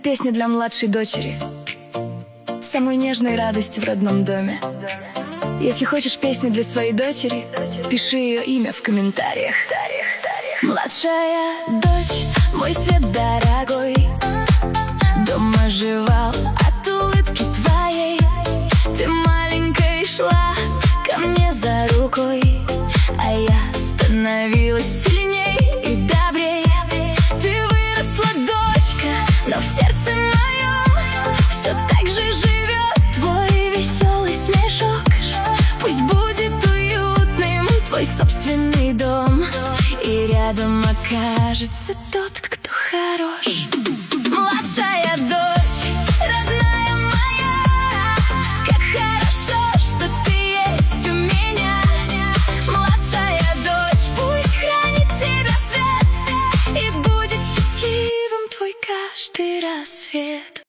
Песня для младшей дочери, самой нежной радости в родном доме. Если хочешь песню для своей дочери, пиши ее имя в комментариях. Младшая дочь, мой свет дорогой, дома жевал от улыбки твоей. Ты маленькой шла ко мне за рукой, а я становилась сильней и добрей. Ты выросла, дочка, но в сердце моем все так же живет твой веселый смешок. Пусть будет уютным твой собственный дом, и рядом окажется тот, кто хорош. Младшая дочь, родная моя, как хорошо, что ты есть у меня. Младшая дочь, пусть хранит тебя свет, и будет счастливым твой каждый рассвет.